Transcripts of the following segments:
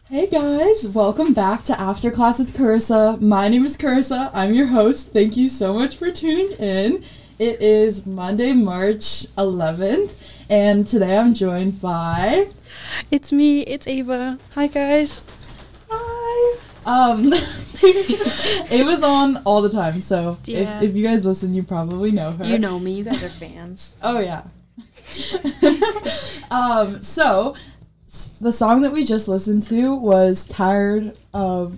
Hey guys, welcome back to After Class with Carissa. My name is Carissa. I'm your host. Thank you so much for tuning in. It is Monday, March 11th, and today I'm joined by... It's me, it's Ava. Hi guys. Hi. Ava's on all the time, so Yeah. if you guys listen, you probably know her. You know me, you guys are fans. Oh, yeah. So... the song that we just listened to was Tired of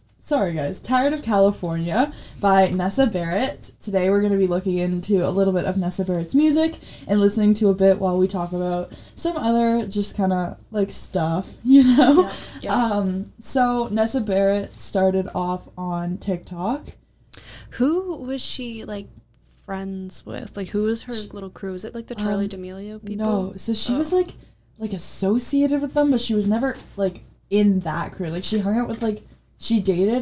California by Nessa Barrett. Today we're going to be looking into a little bit of Nessa Barrett's music and listening to a bit while we talk about some other just kind of like stuff, you know? Yeah. So Nessa Barrett started off on TikTok. Who was she like friends with? Like who was her little crew? Was it like the Charli D'Amelio people? No, so she was like associated with them, but she was never like in that crew. Like she hung out with she dated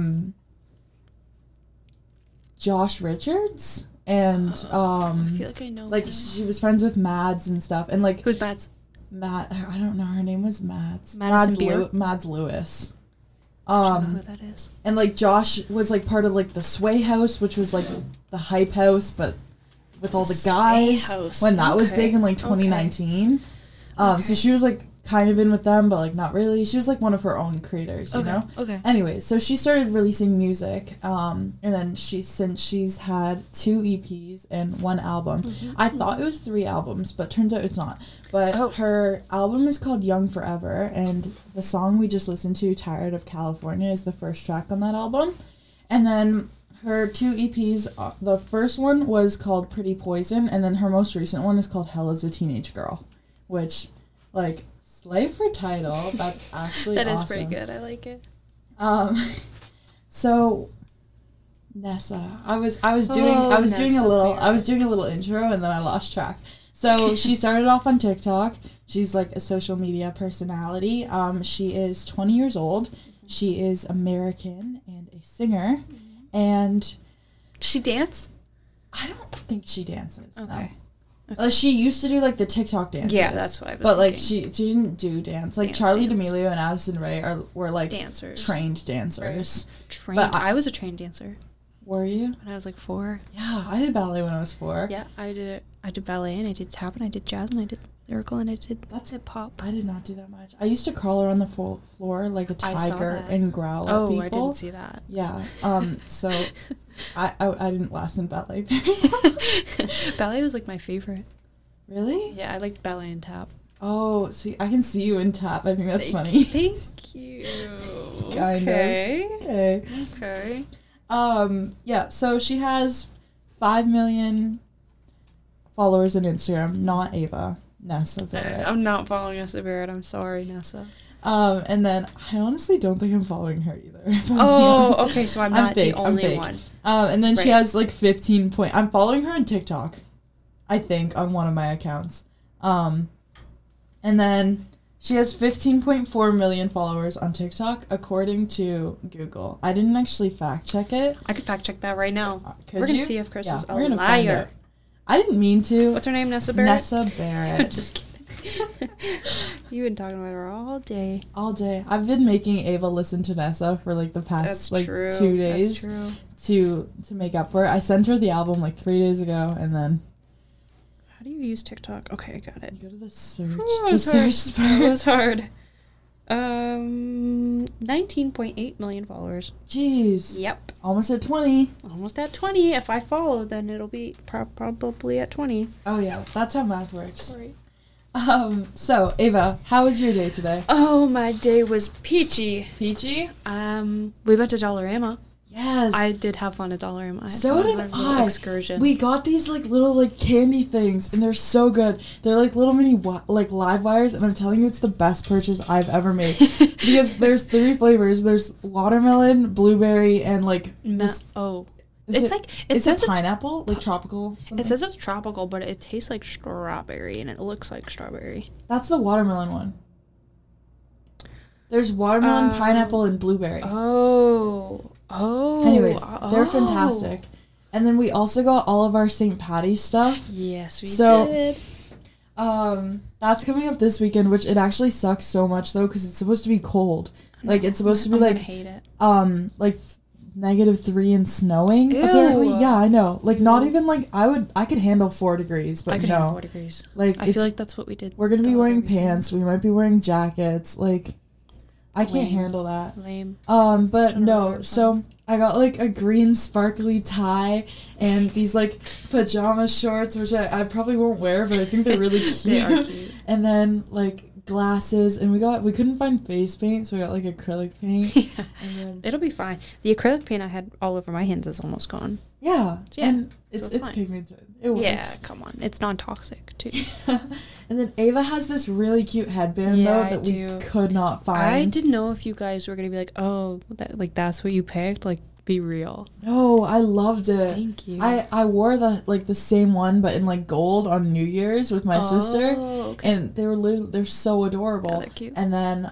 Josh Richards and I feel like I know like him. she was friends with Mads and stuff, and like Who's Mads? I don't know, her name was Mads. Madison Beer? Mads Lewis. I don't know who that is. And like Josh was like part of like the Sway House, which was like the hype house, but with all the guys House. when that was Okay. big in like 2019. So she was like kind of in with them, but like not really. She was like one of her own creators, you know? Okay. Anyways, so she started releasing music, and then since she's had 2 EPs and 1 album. I thought it was 3 albums, but turns out it's not. But her album is called Young Forever, and the song we just listened to, Tired of California, is the first track on that album. And then her 2 EPs, the first one was called Pretty Poison, and then her most recent one is called Hell is a Teenage Girl, which, like, slay for title. That's actually That awesome. is pretty good. I like it. So Nessa, I was doing a little intro, and then I lost track. So she started off on TikTok. She's like a social media personality. She is 20 years old. She is American and a singer. And Does she dance? I don't think she dances. Okay. No. She used to do like the TikTok dances. Yeah, that's what I was But like thinking. she didn't do dance. Like Dance. Charli D'Amelio and Addison Rae were like Dancers. trained dancers. Trained. But I was a trained dancer Were you? when I was like 4. Yeah, I did ballet when I was 4. Yeah, I did it. I did ballet and I did tap and I did jazz and I did lyrical and I did hip hop. I did not do that much. I used to crawl around the floor like a I saw tiger that. and growl at people. I didn't see that. Yeah. So I didn't last in ballet. Ballet was like my favorite. Really? Yeah, I liked ballet and tap. Oh, see, I can see you in tap. I think that's funny. Thank you. Kind of. Okay. Okay. Yeah, so she has 5 million followers on Instagram, not Ava, Nessa Barrett. I'm not following Nessa Barrett. I'm sorry, Nessa. And then I honestly don't think I'm following her either. if I'm being honest. Okay, so I'm not fake, the I'm only fake. one. And then she Right. has like 15 point. I'm following her on TikTok, I think, on one of my accounts. And then she has 15.4 million followers on TikTok, according to Google. I didn't actually fact check it. I could fact check that right now. Could We're gonna you? see if Chris is a we're gonna find liar. it. I didn't mean to. What's her name? Nessa Barrett? Nessa Barrett. Just kidding. You've been talking about her all day. All day. I've been making Ava listen to Nessa for like the past That's true. 2 days. That's true. to make up for it. I sent her the album like 3 days ago, and then How do you use TikTok? Okay, I got it. you go to the search. Ooh, The search It bar. was hard. 19.8 million followers. Jeez. Yep. Almost at 20. Almost at 20. If I follow, then it'll be probably at 20. Oh yeah, that's how math works. Sorry. So Ava, how was your day today? Oh, my day was peachy. Peachy? We went to Dollarama. Yes. I did have fun at Dollarama. I had So fun did on a little I. excursion. We got these like little like candy things, and they're so good. They're like little mini like live wires, and I'm telling you, it's the best purchase I've ever made because there's 3 flavors. There's watermelon, blueberry, and like this. It's like it Is says it pineapple, like tropical? It Something? says it's tropical, but it tastes like strawberry and it looks like strawberry. That's the watermelon one. There's watermelon, pineapple, and blueberry. Anyways, they're fantastic. And then we also got all of our St. Patty's stuff. Yes, we So, did. that's coming up this weekend, which it actually sucks so much though because it's supposed to be cold. Like it's supposed to be like hate it. like -3 and snowing. Ew. Apparently, yeah, I know. Like not even like I could handle 4 degrees, but I could no. handle 4 degrees. Like I feel like that's what we did. We're gonna be wearing pants. We might be wearing jackets. Like I can't Lame. handle that. Lame. But no. So I got like a green sparkly tie and these like pajama shorts, which I probably won't wear, but I think they're really cute. They are cute. And then like glasses, and we couldn't find face paint, so we got like acrylic paint. Yeah. And then, It'll be fine. The acrylic paint I had all over my hands is almost gone. yeah, Yeah, and it's fine. pigmented. It works. Yeah, come on. It's non-toxic, too. And then Ava has this really cute headband Yeah, though that we do. could not find. I didn't know if you guys were going to be like, oh, that's what you picked? Like, be real. No, I loved it. Thank you. I wore the same one but in like gold on New Year's with my sister, Okay. and they're so adorable. Yeah, they're cute. And then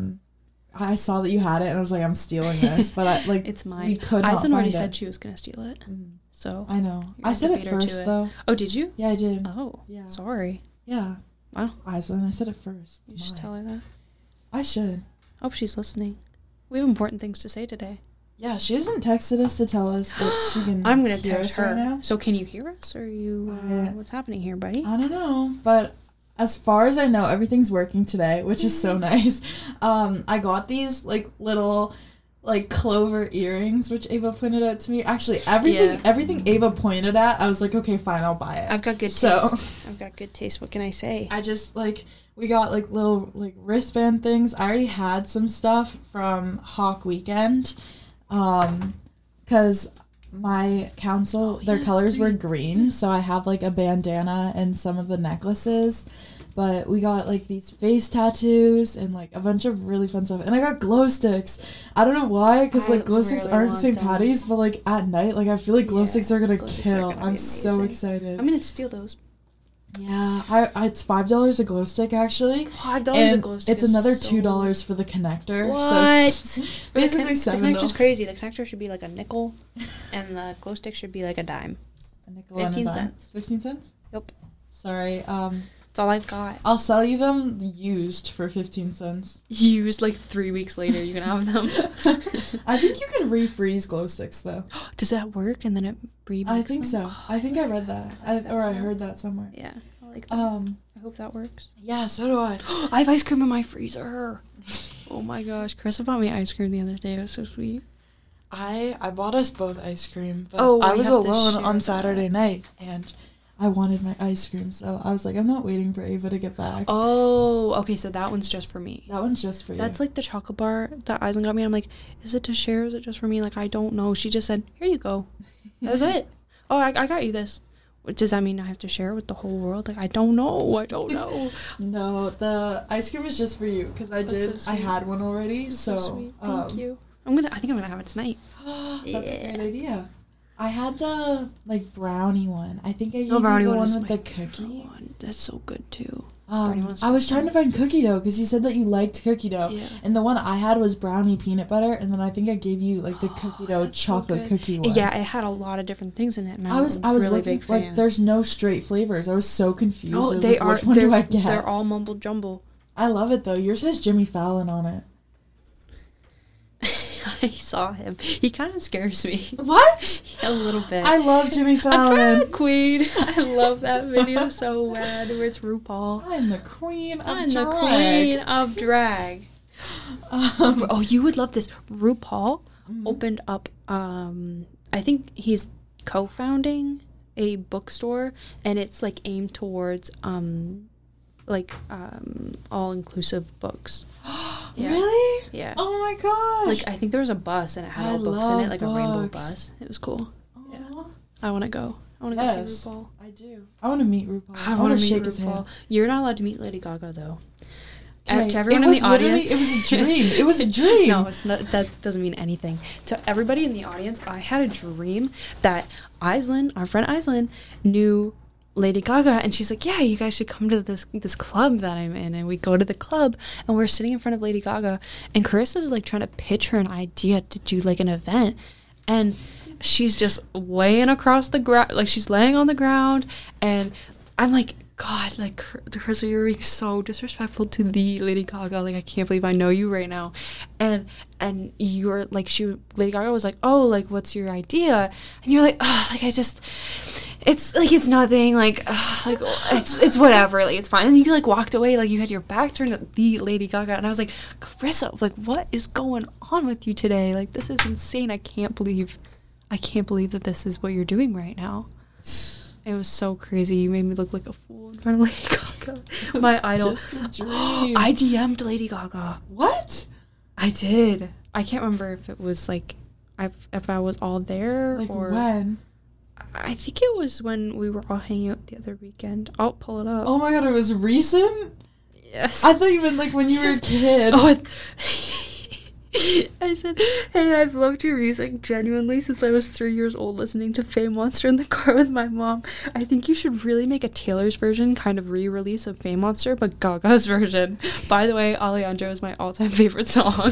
I saw that you had it and I was like, I'm stealing this, but I like It's mine. we could not Eisen find already it. said she was going to steal it. So. I know. You're I gonna said it beat her to first it. though. Oh, did you? Yeah, I did. Oh. Yeah. Sorry. Yeah. Wow. Aislinn, I said it first. You It's should mine. tell her that. I should. I hope she's listening. We have important things to say today. Yeah, she hasn't texted us to tell us that she can. I'm going to hear text us her. right now. So can you hear us? Or are you... what's happening here, buddy? I don't know, but as far as I know, everything's working today, which is so nice. I got these like little like clover earrings, which Ava pointed out to me. Actually, everything Ava pointed at, I was like, okay, fine, I'll buy it. I've got good taste. So- I've got good taste. What can I say? I just like we got like little like wristband things. I already had some stuff from Hawk Weekend, because my council their yeah, colors it's were green. green, so I have like a bandana and some of the necklaces. But we got like these face tattoos and like a bunch of really fun stuff, and I got glow sticks. I don't know why, because like glow sticks really aren't want St. them. Patty's, but like at night, like I feel like glow Yeah, sticks are gonna glow sticks are kill. gonna be I'm so amazing. excited. I'm going to steal those. Yeah, I it's $5 a glow stick actually. $5 a And glow stick it's is another so- $2 for the connector. What? So basically The $7. connector's crazy. The connector should be like a nickel, and the glow stick should be like a dime. A nickel and a 15 dime. cents. 15 cents? Yep. Sorry. That's all I've got. I'll sell you them used for 15 cents. Used like 3 weeks later, you can have them. I think you can refreeze glow sticks though. Does that work? And then it remakes I think them? so. I think I read that. I heard that somewhere. Yeah, I like that. I hope that works. Yeah, so do I. I have ice cream in my freezer. Oh my gosh, Carissa bought me ice cream the other day. It was so sweet. I bought us both ice cream, but Oh, I we was have to alone share on that. Saturday night and I wanted my ice cream, so I was like, I'm not waiting for Ava to get back. Oh, okay, so that one's just for me. That one's just for you. That's like the chocolate bar that Eisen got me. I'm like, is it to share? Is it just for me? Like, I don't know. She just said, here you go. That was it. Oh, I got you this. Does that mean I have to share it with the whole world? Like, I don't know. I don't know. No, the ice cream is just for you because I That's so I sweet. had one already. That's So, sweet. Thank you. I think I'm gonna have it tonight. That's a Yeah. great idea. I had the like brownie one. I think I gave No, brownie you the one one is with my the favorite cookie. one. That's so good too. Brownie one's I my was trying to find cookie dough because you said that you liked cookie dough, Yeah. and the one I had was brownie peanut butter, and then I think I gave you like the cookie dough That's so chocolate good. cookie one. Yeah, it had a lot of different things in it, and I was really looking big fan. like there's no straight flavors. I was so confused. I No, was they like, are. Which one do I get? They're all mumble jumble. I love it though. Yours has Jimmy Fallon on it. I saw him. He kind of scares me What? a little bit. I love Jimmy I'm Fallon. drag queen. I love that video so bad where it's RuPaul. I'm the queen of I'm drag. the queen of drag. Oh, you would love this. RuPaul opened up, I think he's co-founding a bookstore, and it's like aimed towards all-inclusive books. Yeah. Really? Yeah. Oh my gosh. Like, I think there was a bus and it had I all books in love it, like a rainbow books. bus. It was cool. Aw. Yeah. I want to go. I want to go Yes, see RuPaul. I do. I want to meet RuPaul. I want want to to shake meet his RuPaul. hand. You're not allowed to meet Lady Gaga, though. Okay, To everyone it in was the literally- audience. it was a dream. It was a dream. No, it's not. That doesn't mean anything. To everybody in the audience, I had a dream that Aislinn, our friend Aislinn, knew Lady Gaga, and she's like, yeah, you guys should come to this club that I'm in. And we go to the club, and we're sitting in front of Lady Gaga, and Carissa's like trying to pitch her an idea to do like an event, and she's just laying across the ground, like she's laying on the ground, and I'm like, God, like, Crystal, you're being so disrespectful to the Lady Gaga. Like, I can't believe I know you right now. And you're, like, Lady Gaga was like, oh, like, what's your idea? And you're like, oh, like, it's, like, it's nothing, like, it's whatever, like, it's fine. And you, like, walked away, like, you had your back turned at the Lady Gaga. And I was like, Carissa, like, what is going on with you today? Like, this is insane. I can't believe that this is what you're doing right now. It was so crazy. You made me look like a fool in front of Lady Gaga. My idol. Just a dream. I DM'd Lady Gaga. What? I did. I can't remember if it was like, if I was all there, like or when. I think it was when we were all hanging out the other weekend. I'll pull it up. Oh my god, it was recent? Yes. I thought you meant like when you were a kid. Oh, I said, hey, I've loved your music genuinely since I was 3 years old, listening to Fame Monster in the car with my mom. I think you should really make a Taylor's version kind of re-release of Fame Monster, but Gaga's version. By the way, Alejandro is my all-time favorite song.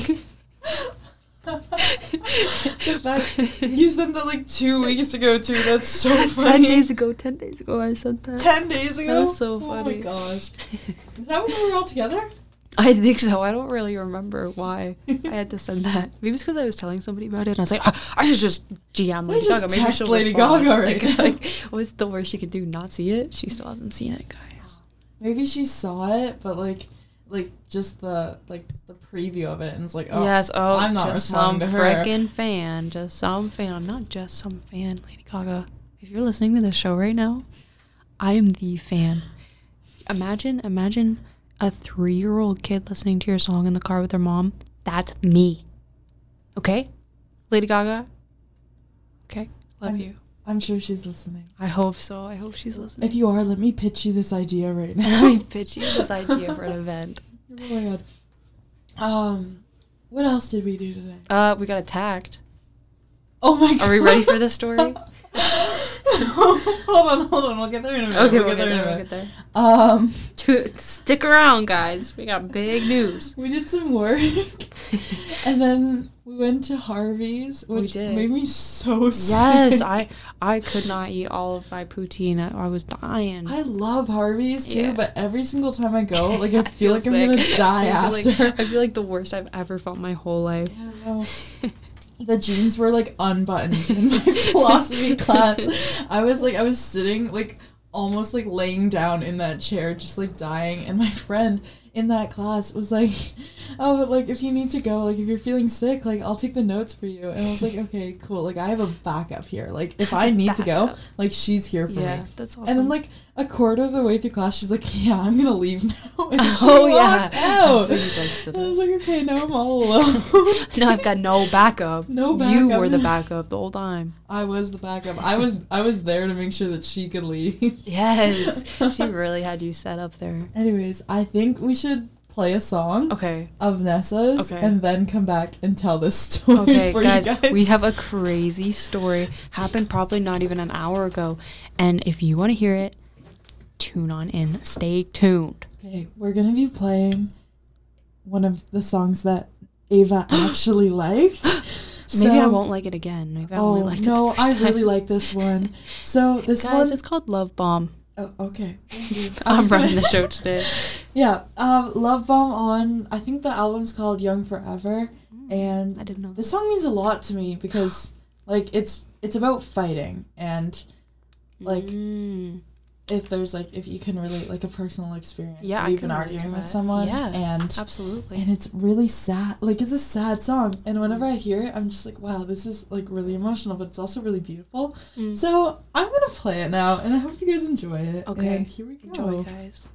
The fact you sent that like 2 weeks ago too, that's so funny. 10 days ago I said that. 10 days ago? That was so funny. Oh my gosh. Is that when we were all together? I think so. I don't really remember why I had to send that. Maybe it's because I was telling somebody about it, and I was like, I should just GM Lady Gaga. Maybe text she'll Lady respond. Gaga right now. Like, what's the worst she could do? Not see it? She still hasn't seen it, guys. Maybe she saw it, but like just the preview of it, and it's like, oh, yes, I'm not just some responding to her. freaking fan, just some fan. I'm not just some fan, Lady Gaga. If you're listening to this show right now, I am the fan. Imagine a 3-year-old kid listening to your song in the car with their mom. That's me. Okay? Lady Gaga? Okay? Love you. I'm sure she's listening. I hope so. I hope she's listening. If you are, let me pitch you this idea right now. Let me pitch you this idea for an event. Oh my god. What else did we do today? We got attacked. Oh my god. Are we ready for this story? Hold on. We'll get there in a minute. Okay, we'll get there. Stick around, guys. We got big news. We did some work, and then we went to Harvey's, which made me so sick. Yes, I could not eat all of my poutine. I was dying. I love Harvey's too, but every single time I go, like I feel like sick. I'm gonna die after. I feel like the worst I've ever felt my whole life. Yeah, I know. The jeans were like unbuttoned in my philosophy class. I was sitting like almost like laying down in that chair, just like dying. And my friend in that class was like, oh, but like if you need to go, like if you're feeling sick, like I'll take the notes for you. And I was like, okay, cool. Like I have a backup here. Like if I need to go, like she's here for me. Yeah, that's awesome. And then like a quarter of the way through class, she's like, yeah, I'm gonna leave now. And she walked out. That's what he does to I was this. like, okay, now I'm all alone. No, I've got no backup. No backup. You were the backup the whole time. I was the backup. I was there to make sure that she could leave. Yes, she really had you set up there. Anyways, I think we should play a song of Nessa's and then come back and tell this story for guys, you guys. We have a crazy story. Happened probably not even an hour ago. And if you want to hear it, tune on in. Stay tuned. Okay, we're going to be playing one of the songs that Ava actually liked. Maybe I won't like it again. Maybe I only liked it the first time. I really like this one. So this one... it's called Love Bomb. Oh, okay. I'm running the show today. Yeah, Love Bomb on, I think the album's called Young Forever, and I didn't know this song means a lot to me because, like, it's about fighting, and, like, if you can relate, like, a personal experience, yeah, you've been arguing with someone, and absolutely, and it's really sad, like, it's a sad song, and whenever I hear it, I'm just like, wow, this is, like, really emotional, but it's also really beautiful, so I'm gonna play it now, and I hope you guys enjoy it. Okay, and here we go. Enjoy, guys.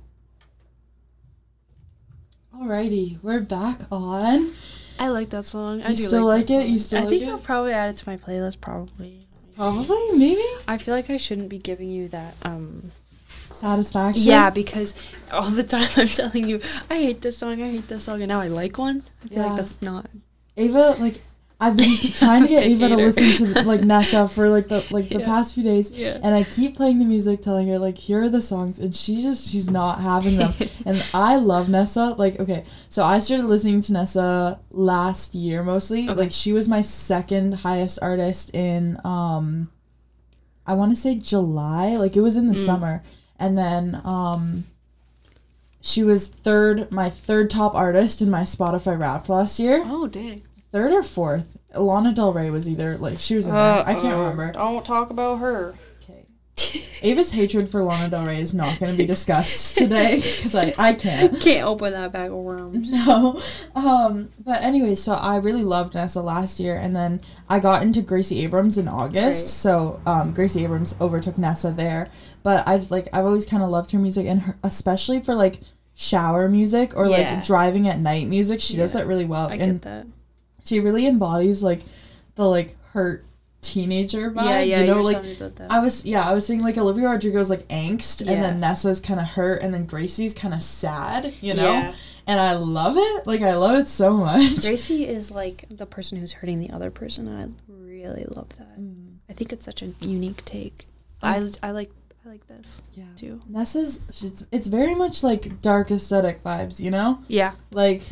Alrighty, we're back on. I like that song. You still like it? You still like it? I think I'll probably add it to my playlist, probably. Probably? Maybe? I feel like I shouldn't be giving you that, satisfaction? Yeah, because all the time I'm telling you, I hate this song, and now I like one. I feel like that's not... Ava, like, I've been trying to get Ava to listen to, like, Nessa for, like, the past few days, and I keep playing the music, telling her, like, here are the songs, and she's not having them, and I love Nessa, like, okay, so I started listening to Nessa last year, mostly, like, she was my second highest artist in, I want to say July, like, it was in the summer, And then she was my third top artist in my Spotify Wrapped last year. Oh, dang. Third or fourth. Lana Del Rey was either, like, she was in there. I can't remember. Don't talk about her. Okay. Ava's hatred for Lana Del Rey is not going to be discussed today, because I can't. Can't open that bag of worms. No. But anyway, so I really loved Nessa last year, and then I got into Gracie Abrams in August, so Gracie Abrams overtook Nessa there. But I've always kind of loved her music, and especially for, like, shower music or, like, driving at night music. She does that really well. I get that. She really embodies, like, the, like, hurt teenager vibe. Yeah, you know, like, telling me about that. I was saying, like, Olivia Rodrigo's, like, angst, and then Nessa's kind of hurt, and then Gracie's kind of sad, you know? Yeah. And I love it. Like, I love it so much. Gracie is, like, the person who's hurting the other person, and I really love that. I think it's such a unique take. I like this, too. Nessa's, it's very much, like, dark aesthetic vibes, you know? Yeah. Like...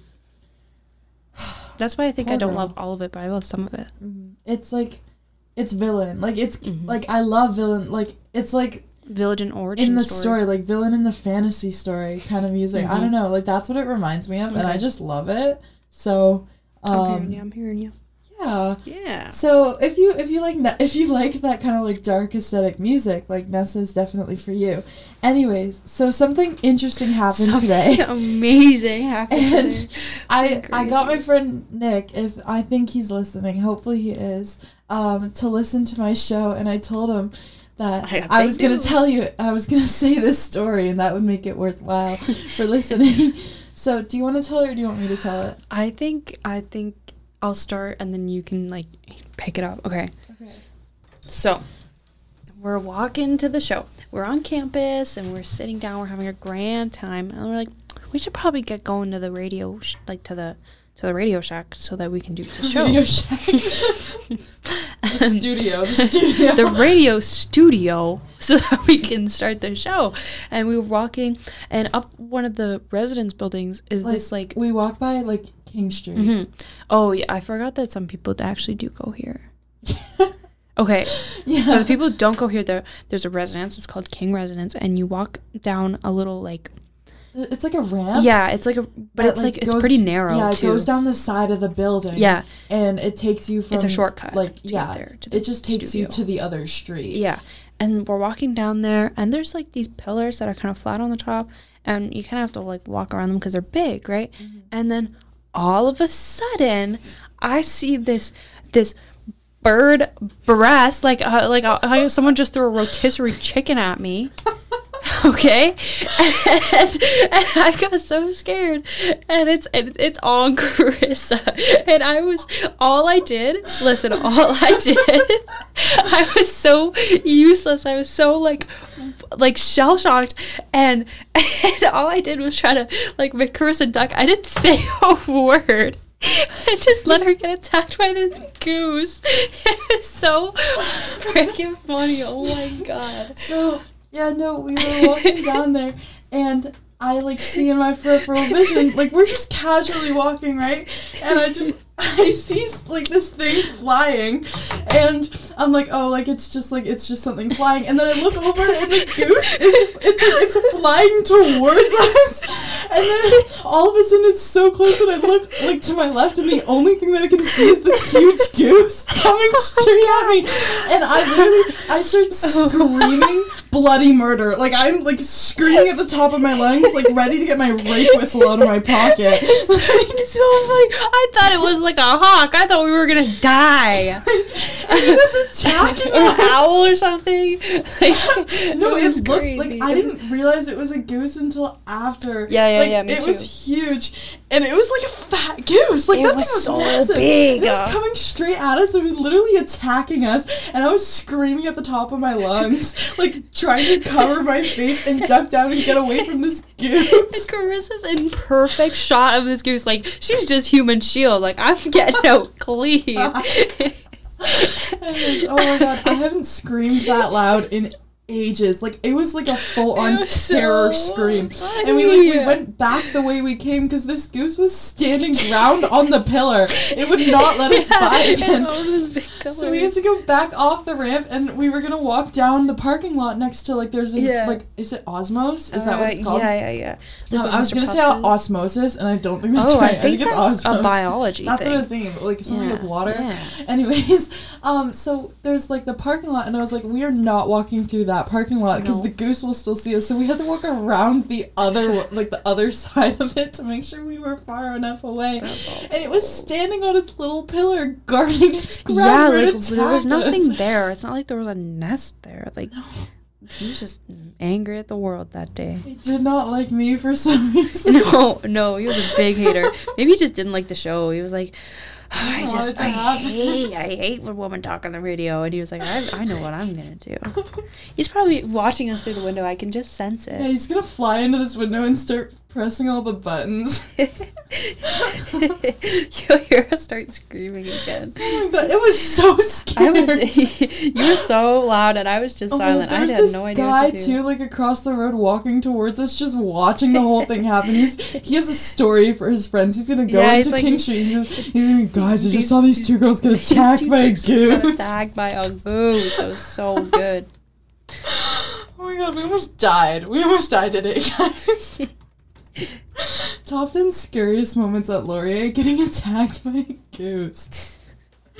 That's why I think I don't love all of it, but I love some of it. It's like, it's villain. Like, it's, like, I love villain. Like, it's like... Villain origin in the story. Like, villain in the fantasy story kind of music. I don't know. Like, that's what it reminds me of, and I just love it. So, I'm hearing you. Yeah. So if you like that kind of like dark aesthetic music, like Nessa is definitely for you. Anyways, so something interesting happened today. Amazing happened today. I got my friend Nick, if I think he's listening, hopefully he is, to listen to my show, and I told him that I was going to say this story, and that would make it worthwhile for listening. So, do you want to tell it, or do you want me to tell it? I think I'll start, and then you can, like, pick it up. Okay. So, we're walking to the show. We're on campus, and we're sitting down. We're having a grand time. And we're like, we should probably get going to the radio, to the Radio Shack so that we can do the show. Radio Shack. The studio. The radio studio so that we can start the show. And we were walking, and up one of the residence buildings is this, like... We walk by, like, King Street. Oh, yeah. I forgot that some people actually do go here. Okay. Yeah. For the people who don't go here, there's a residence. It's called King Residence. And you walk down a little, like... It's like a ramp. Yeah, it's like a... But it's, like, it's pretty narrow, yeah, too. It goes down the side of the building. Yeah. And it takes you from... It's a shortcut. Like, it just takes you to the other street. Yeah. And we're walking down there, and there's, like, these pillars that are kind of flat on the top. And you kind of have to, like, walk around them because they're big, right? And then... all of a sudden, I see this bird breast, like someone just threw a rotisserie chicken at me. Okay, and I got so scared, and it's on Carissa, and I was so useless. I was so like shell shocked, and all I did was try to like make Carissa duck. I didn't say a word. I just let her get attacked by this goose. It was so freaking funny. Oh my god. So yeah, no, we were walking down there, and I, like, see in my peripheral vision, like, we're just casually walking, right? And I see, like, this thing flying, and I'm like, oh, like, it's just something flying, and then I look over, and the goose it's flying towards us, and then all of a sudden it's so close that I look, like, to my left, and the only thing that I can see is this huge goose coming straight at me, and I start screaming bloody murder. Like, I'm, like, screaming at the top of my lungs, like, ready to get my rape whistle out of my pocket. So I thought it was like a hawk. I thought we were gonna die. And he was attacking an owl or something. Like, no, it looked like I didn't realize it was a goose until after. Yeah, me it too. was huge, and it was like a fat goose. Like, that thing was so massive. big. It was coming straight at us. It was literally attacking us, and I was screaming at the top of my lungs, like trying to cover my face and duck down and get away from this goose. And Carissa's in perfect shot of this goose. Like, she's just human shield. Like, I'm getting out clean. Oh my god, I haven't screamed that loud in ages. Like, it was like a full-on terror scream. Funny. And we went back the way we came because this goose was standing ground on the pillar. It would not let us by again. So we had to go back off the ramp, and we were gonna walk down the parking lot next to, like, there's a like, is it Osmos? Is that what it's called? Yeah. No, I was gonna say osmosis, and I don't think that's right. I think it's that's osmos. a biology That's thing. what I was thinking, but, like, something with water. Yeah. Anyways, so there's, like, the parking lot, and I was like, we are not walking through that parking lot because the goose will still see us. So we had to walk around the other, like, the other side of it to make sure we were far enough away. And it was standing on its little pillar, guarding its ground. Yeah, like, there was nothing there. It's not like there was a nest there. Like, he was just angry at the world that day. He did not like me for some reason. No, he was a big hater. Maybe he just didn't like the show. He was like, I hate when women talk on the radio. And he was like, I know what I'm going to do. He's probably watching us through the window. I can just sense it. Yeah, he's going to fly into this window and start pressing all the buttons. You'll hear us start screaming again. Oh my god, it was so scary. You were so loud and I was just silent. I had no idea what to do. There's this guy too, like, across the road walking towards us, just watching the whole thing happen. He has a story for his friends. He's going to go into King Street. He's going to be, guys, I just saw these two girls get attacked by a goose. Got attacked by a goose. It was so good. Oh my god, we almost died. We almost died today, guys. Top 10 scariest moments at Laurier, getting attacked by a goose.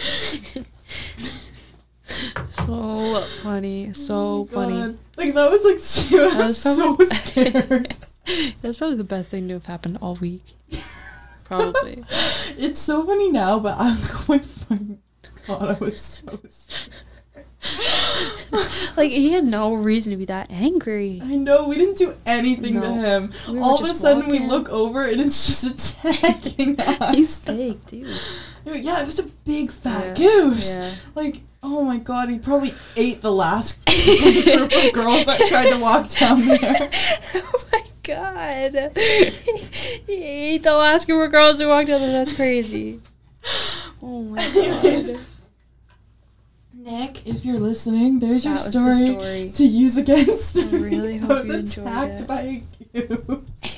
So funny. So funny. Like, that was like, I was so scared. That's probably the best thing to have happened all week. Probably. It's so funny now, but I'm going, my god, I was so scared. Like, he had no reason to be that angry. I know, we didn't do anything to him. All of a sudden, we look over and it's just attacking us. He's fake, dude. Yeah, it was a big fat goose. Yeah. Like, oh my god, he probably ate the last group of girls that tried to walk down there. Oh my god. He ate the last group of girls who walked down there. That's crazy. Oh my god. Nick, if you're listening, there's your story to use against me. I really hope I was you enjoyed attacked it. by a goose.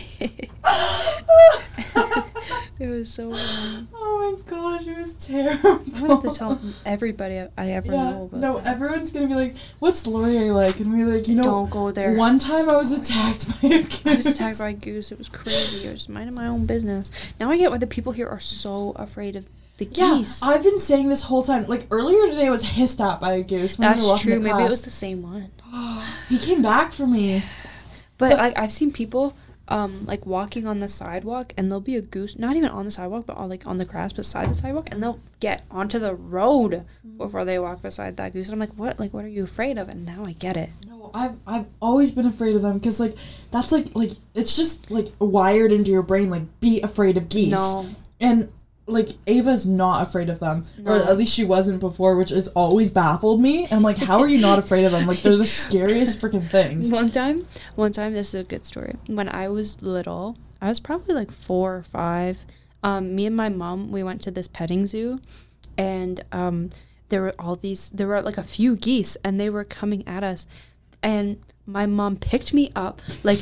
It was so fun. Oh my gosh, it was terrible. I'm going to have to tell everybody I ever know about that. Everyone's going to be like, what's Laurier like? And we're like, don't go there. One time I was attacked by a goose. I was attacked by a goose. It was crazy. I was minding my own business. Now I get why the people here are so afraid of the geese. Yeah, I've been saying this whole time. Like, earlier today I was hissed at by a goose when we were walking to class. Maybe it was the same one. He came back for me. But I've seen people like walking on the sidewalk, and there'll be a goose, not even on the sidewalk, but on the grass beside the sidewalk, and they'll get onto the road before they walk beside that goose. And I'm like, what? Like, what are you afraid of? And now I get it. No, I've always been afraid of them because, like, that's like it's just like wired into your brain, like, be afraid of geese. No. And like, Ava's not afraid of them. No. Or at least she wasn't before, which has always baffled me. And I'm like, how are you not afraid of them? Like, they're the scariest freaking things. One time, this is a good story. When I was little, I was probably like 4 or 5. Me and my mom, we went to this petting zoo, and there were like a few geese, and they were coming at us. And my mom picked me up,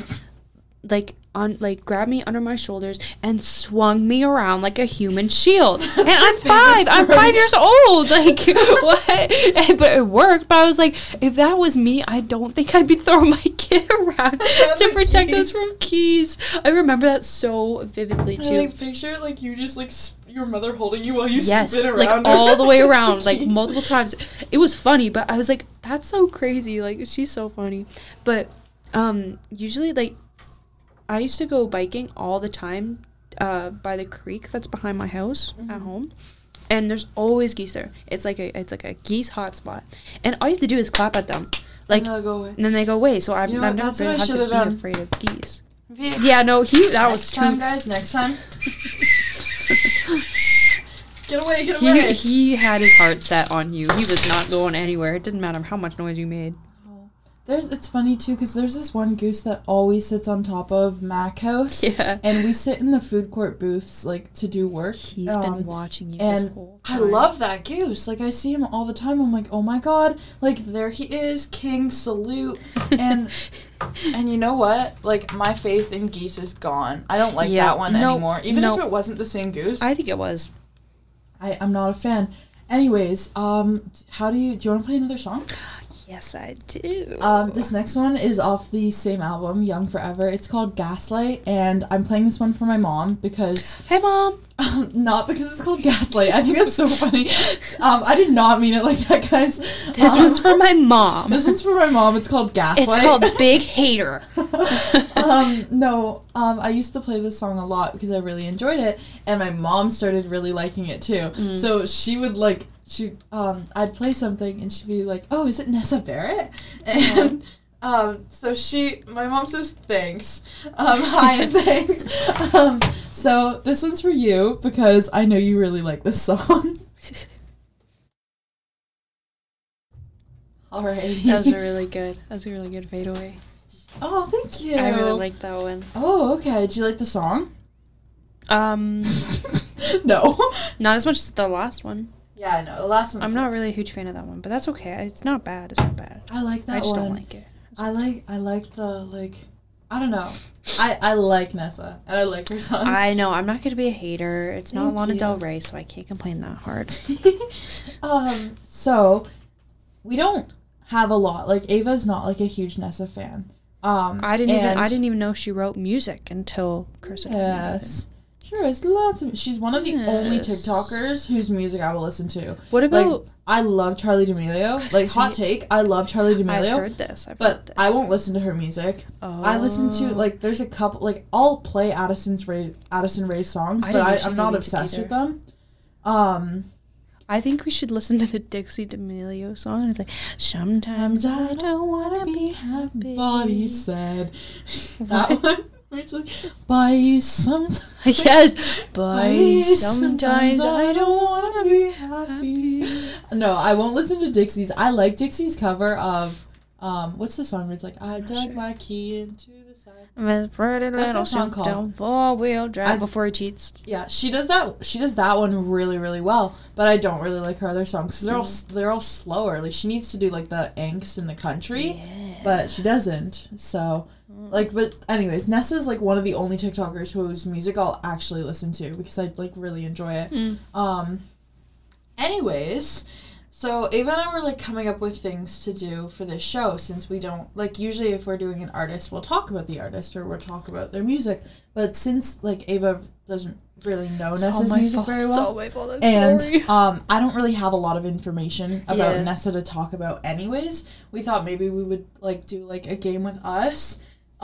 grabbed me under my shoulders and swung me around like a human shield. And I'm 5. I'm 5 years old. Like, what? But it worked. But I was like, if that was me, I don't think I'd be throwing my kid around to protect us from geese. I remember that so vividly too. I picture like you just like your mother holding you while you spin around, like all the way around, like multiple times. It was funny, but I was like, that's so crazy. Like, she's so funny. But usually, like, I used to go biking all the time by the creek that's behind my house at home, and there's always geese there. It's like a geese hotspot, and all you have to do is clap at them, like, and then they go away. So I've never been afraid of geese. Yeah, no, that was next time, guys. Next time. Get away! He had his heart set on you. He was not going anywhere. It didn't matter how much noise you made. It's funny too because there's this one goose that always sits on top of Mac House. Yeah. And we sit in the food court booths like to do work. He's been watching you this whole time. I love that goose. Like I see him all the time. I'm like, oh my god! Like there he is, King Salute. And you know what? Like my faith in geese is gone. I don't like that one anymore. Even if it wasn't the same goose. I think it was. I'm not a fan. Anyways, do you want to play another song? Yes, I do. This next one is off the same album, Young Forever. It's called Gaslight, and I'm playing this one for my mom because... Hey, Mom! Not because it's called Gaslight. I think that's so funny. I did not mean it like that, guys. This one's for my mom. This one's for my mom. It's called Gaslight. It's called Big Hater. I used to play this song a lot because I really enjoyed it, and my mom started really liking it too. Mm-hmm. So she would like... I'd play something and she'd be like, oh, is it Nessa Barrett? And so my mom says thanks. Hi and thanks. So this one's for you because I know you really like this song. Alrighty. That was a really good fadeaway. Oh, thank you. I really like that one. Oh, okay. Did you like the song? No. Not as much as the last one. Yeah, I know. The last one. I'm not really a huge fan of that one, but that's okay. It's not bad. It's not bad. I like that one. I just don't like it. I like the I don't know. I like Nessa and I like her songs. I know. I'm not gonna be a hater. It's not Lana Del Rey, so I can't complain that hard. So we don't have a lot. Like Ava's not like a huge Nessa fan. I didn't even know she wrote music until Curse of Yes. Sure, it's lots of. She's one of the only TikTokers whose music I will listen to. What about? I love Charli D'Amelio. Like hot take, I love Charli D'Amelio. I've heard this. I won't listen to her music. Oh. I listen to there's a couple I'll play Addison Rae's songs, but I'm not obsessed with them. I think we should listen to the Dixie D'Amelio song. And it's like, sometimes I don't wanna be happy. Body said that one. It's like, by sometimes. Yes. By sometimes I don't want to be happy. No, I won't listen to Dixie's. I like Dixie's cover of, what's the song where it's like, I dug my key into the side. What's that song called? Four-wheel drive before he cheats. Yeah, she does that one really, really well. But I don't really like her other songs because they're all slower. Like she needs to do like the angst in the country, but she doesn't. So. But anyways, Nessa's like one of the only TikTokers whose music I'll actually listen to because I like really enjoy it. Anyways, so Ava and I were like coming up with things to do for this show since we don't like usually if we're doing an artist we'll talk about the artist or we'll talk about their music, but since like Ava doesn't really know Nessa's music very well, it's all my fault. I'm sorry. I don't really have a lot of information about Nessa to talk about anyways. We thought maybe we would like do like a game with us.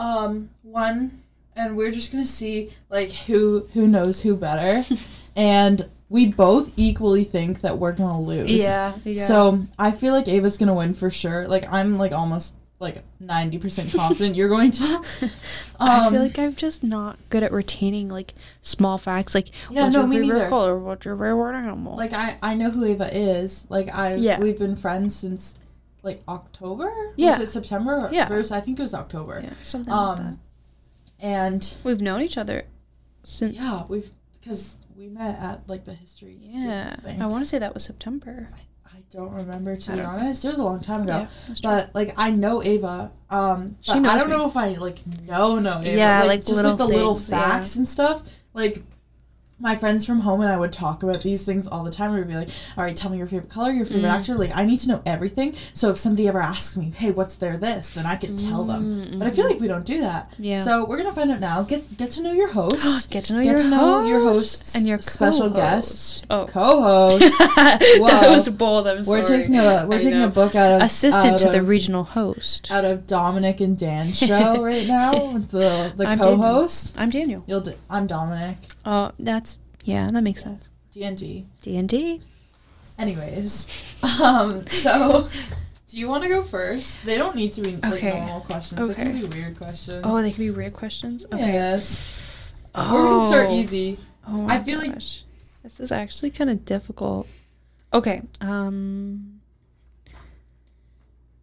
And we're just gonna see like who knows who better, and we both equally think that we're gonna lose. Yeah. So I feel like Ava's gonna win for sure. Like I'm like almost like 90% confident you're going to. I feel like I'm just not good at retaining like small facts. Like what's your favorite color? What's your favorite animal? Like I know who Ava is. Like we've been friends since. Like October? Yeah. Was it September? Yeah. Bruce, I think it was October. Yeah, something like that. And we've known each other since. Yeah, because we met at like the history students thing. I want to say that was September. I don't remember to be honest. It was a long time ago. Yeah, but like I know Ava. But I don't know if I like know Ava. Yeah, like just little like the things, little facts and stuff. Like my friends from home and I would talk about these things all the time. We'd be like, all right, tell me your favorite color, your favorite actor. Like, I need to know everything. So if somebody ever asks me, hey, what's this? Then I can tell them. But I feel like we don't do that. Yeah. So we're going to find out now. Get to know your host. Get to know your host. And your special guest. Oh. Co-host. That was bold. I'm sorry. We're taking a book out of... Assistant to the regional host. Out of Dominic and Dan's show right now. With the co-host. I'm Daniel. I'm Dominic. Oh, that makes sense. D&D. Anyways, so do you want to go first? They don't need to be like normal questions. Okay. They can be weird questions. Oh, they can be weird questions? Okay. Yes. We're going to start easy. Oh my feel like this is actually kind of difficult. Okay.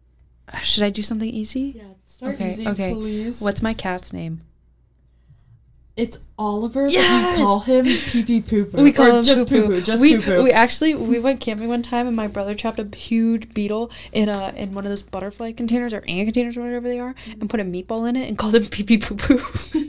Should I do something easy? Yeah, start easy, please. What's my cat's name? It's Oliver, yes! But we call him Pee-Pee Poo-Poo. We call him just Poo-Poo, just Poo-Poo. We went camping one time, and my brother trapped a huge beetle in one of those butterfly containers or ant containers or whatever they are, and put a meatball in it and called him Pee-Pee Poo-Poo.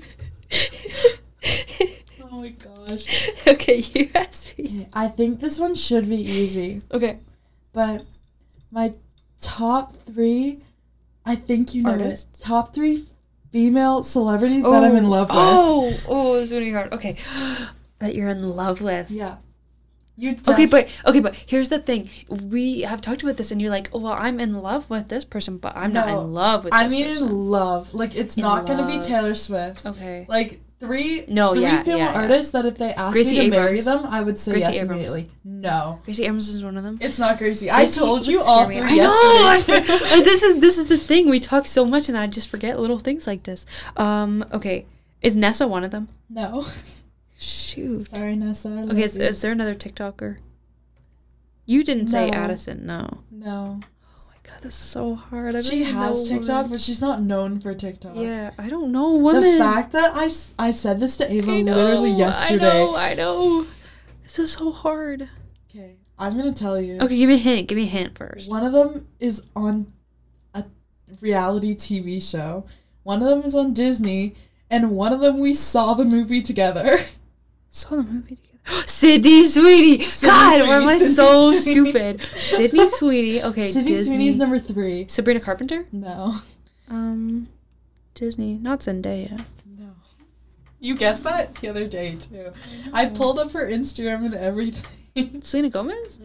Oh my gosh. Okay, you asked me. I think this one should be easy. Okay. But my top 3, I think you know Artists? it. Top 3 female celebrities that I'm in love with. Oh, it's really hard. Okay. That you're in love with. Yeah. Okay, but here's the thing. We have talked about this, and you're like, well, I'm in love with this person, but I'm not in love with this person. I mean in love. Like, it's not going to be Taylor Swift. Okay. Like, three female artists that if they asked Gracie me to Abrams. marry them, I would say Gracie yes Abrams. immediately. No. Gracie Abrams is one of them. It's not Gracie. I told you all 3 I yesterday. know. This is the thing. We talk so much, and I just forget little things like this. Okay. Is Nessa one of them? No. Shoot. Sorry, Nessa. I love Okay, you. is there another TikToker? You didn't say Addison, no. No. Oh my god, this is so hard. She has TikTok, but she's not known for TikTok. Yeah, I don't know women. The fact that I said this to Ava literally yesterday. I know. This is so hard. Okay, I'm gonna tell you. Okay, give me a hint. Give me a hint first. One of them is on a reality TV show. One of them is on Disney, and one of them we saw the movie together. Saw the movie together. Sydney Sweeney. God, why am I so stupid? Sydney Sweeney. Okay, Sydney Disney. Sweeney's number 3. Sabrina Carpenter? No. Disney. Not Zendaya. No. You guessed that the other day, too. I pulled up her Instagram and everything. Selena Gomez?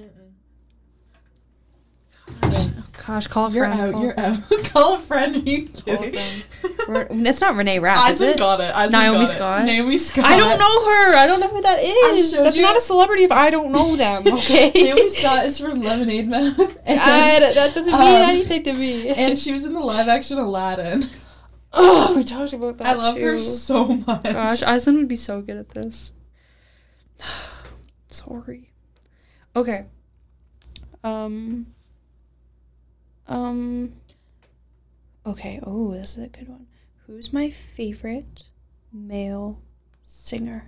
Gosh, call a friend. You're out. Call a friend. Are you kidding? It's not Renee Rapp, is it? Got it. Naomi Scott? Naomi Scott. I don't know her. I don't know who that is. That's not a celebrity if I don't know them, okay? Naomi Scott is from Lemonade Mouth. That doesn't mean anything to me. And she was in the live-action Aladdin. Oh, we talked about that. I love her so much. Gosh, Aislinn would be so good at this. Sorry. Okay. Okay, this is a good one. Who's my favorite male singer?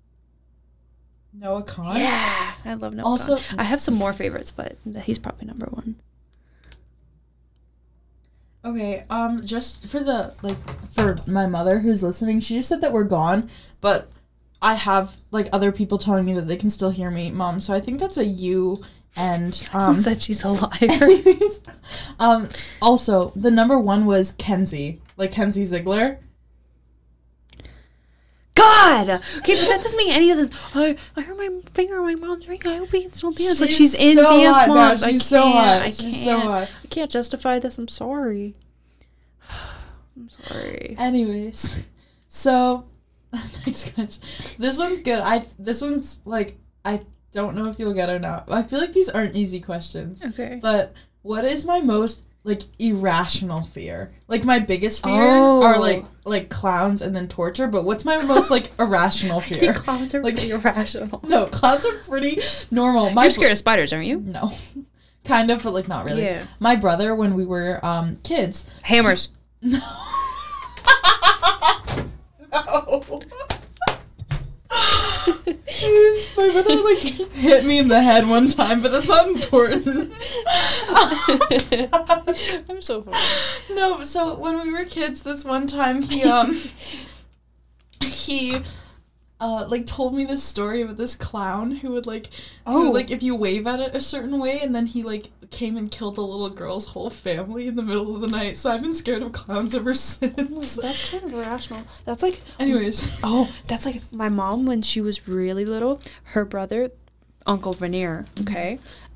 Noah Kahan? Yeah, I love Noah Kahan. I have some more favorites, but he's probably number 1. Okay, just for for my mother who's listening, she just said that we're gone, but I have, other people telling me that they can still hear me, Mom, so I think that's a you. And said she's a liar. Also, the number 1 was Kenzie, Kenzie Ziegler. God. Okay, but that doesn't make any sense. I heard my finger on my mom's ring. I hope we can still dance. She's in so Dance hot Moms. Now. She's so hot. She's so hot. I can't justify this. I'm sorry. I'm sorry. Anyways, so next question. This one's good. I don't know if you'll get it or not. I feel like these aren't easy questions. Okay. But what is my most, irrational fear? My biggest fear are, clowns and then torture, but what's my most, irrational fear? Clowns are pretty irrational. No, clowns are pretty normal. You're scared of spiders, aren't you? No. Kind of, but, not really. Yeah. My brother, when we were, kids... Hammers. No. No. My brother hit me in the head one time, but that's not important. I'm so funny. No, so when we were kids, this one time he told me this story about this clown who would if you wave at it a certain way, and then he came and killed the little girl's whole family in the middle of the night. So I've been scared of clowns ever since. That's kind of irrational. That's anyways. That's my mom when she was really little. Her brother, Uncle Veneer, okay,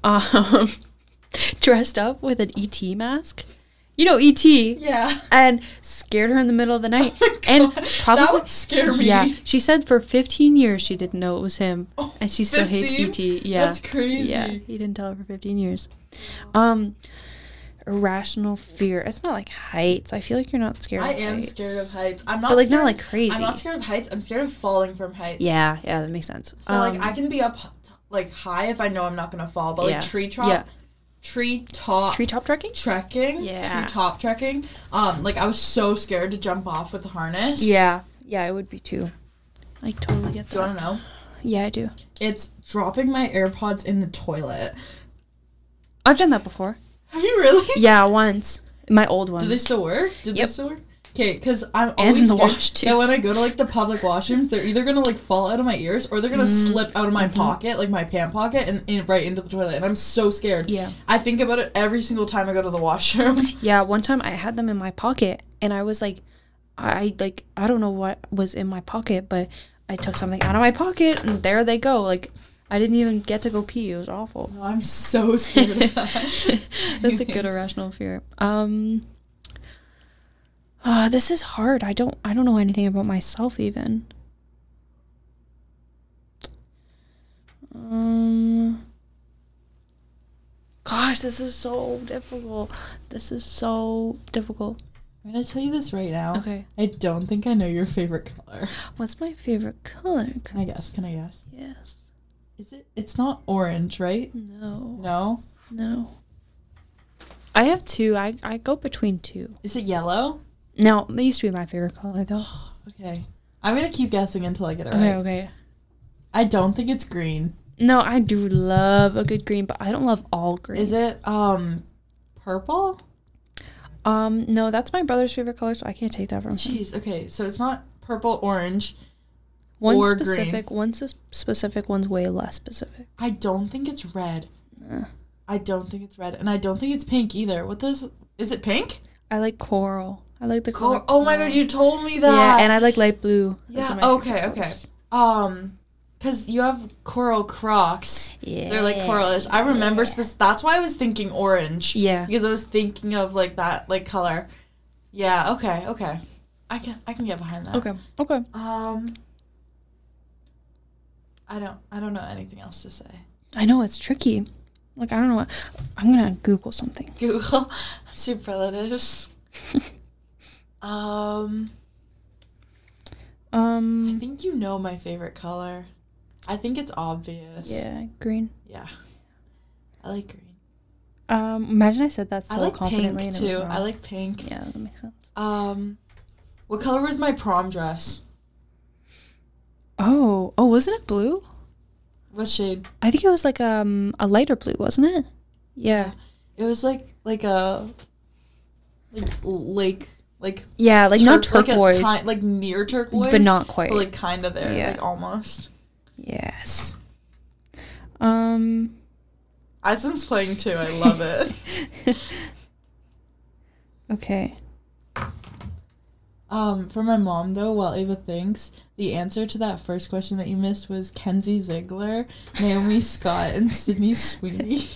dressed up with an E.T. mask. You know E.T. Yeah. And scared her in the middle of the night. Oh and probably that would scare me. Yeah. She said for 15 years she didn't know it was him. Oh, and she still 15? hates E.T. Yeah. That's crazy. Yeah. He didn't tell her for 15 years. Irrational fear. It's not like heights. I feel like you're not scared of heights. I am scared of heights. I'm not But not crazy. I'm not scared of heights. I'm scared of falling from heights. Yeah, that makes sense. So I can be up high if I know I'm not gonna fall, but tree treetop trekking. Yeah. Treetop trekking. Like I was so scared to jump off with the harness. Yeah. Yeah, I would be too. I totally get that. Do you want to know? Yeah, I do. It's dropping my AirPods in the toilet. I've done that before. Have you really? Yeah, once. My old one. Do they still work? Did they still work? Okay, because I'm And always the scared wash, too. that when I go to, like, the public washrooms, they're either going to, like, fall out of my ears or they're going to slip out of my pocket, like, my pant pocket, and right into the toilet. And I'm so scared. Yeah. I think about it every single time I go to the washroom. Yeah, one time I had them in my pocket, and I was like, I don't know what was in my pocket, but I took something out of my pocket, and there they go. Like, I didn't even get to go pee. It was awful. Oh, I'm so scared of that. That's a good irrational fear. This is hard. I don't know anything about myself even. Gosh, this is so difficult. I'm going to tell you this right now. Okay. I don't think I know your favorite color. What's my favorite color? Can I guess? Yes. It's not orange, right? No. No? I have two. I go between two. Is it yellow? No, they used to be my favorite color though. Okay. I'm going to keep guessing until I get it right. Okay. I don't think it's green. No, I do love a good green, but I don't love all green. Is it purple? No, that's my brother's favorite color, so I can't take that from him. Jeez, okay, so it's not purple, orange, One's or specific, green. one's specific, one's way less specific. I don't think it's red. I don't think it's red, and I don't think it's pink either. Is it pink? I like coral. I like the color. Oh my god, you told me that. Yeah, and I like light blue. Yeah, okay. Because you have coral Crocs. Yeah. They're like coralish. I remember, that's why I was thinking orange. Yeah. Because I was thinking of like that like color. Yeah, okay. I can get behind that. Okay. I don't know anything else to say. I know, it's tricky. Like, I don't know what. I'm gonna Google something. Google superlatives. I think you know my favorite color. I think it's obvious. Yeah, green. Yeah. I like green. Imagine I said that so I like confidently. pink and it was too. wrong. I like pink. Yeah, that makes sense. What color was my prom dress? Oh, wasn't it blue? What shade? I think it was like a lighter blue, wasn't it? Yeah. It was like a lake yeah, like not turquoise, like near turquoise, but not quite. But like kind of there, Yeah. like almost. Yes. Ison's playing too. I love it. Okay. For my mom though, while Ava thinks, the answer to that first question that you missed was Kenzie Ziegler, Naomi Scott, and Sydney Sweeney.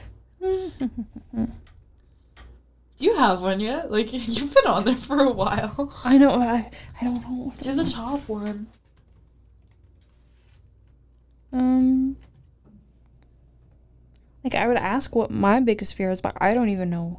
Do you have one yet? Like, you've been on there for a while. I know. I don't know. Do the top one. Like, I would ask what my biggest fear is, but I don't even know.